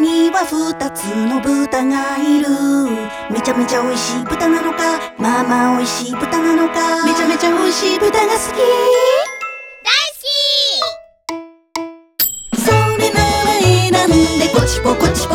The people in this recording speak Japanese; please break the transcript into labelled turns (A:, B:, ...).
A: には2つの豚がいる。めちゃめちゃ美味しい豚なのか、まあまあ美味しい豚なのか、めちゃめちゃ美味しい豚が好き。大好き。それなら選んでこちぽこちぽ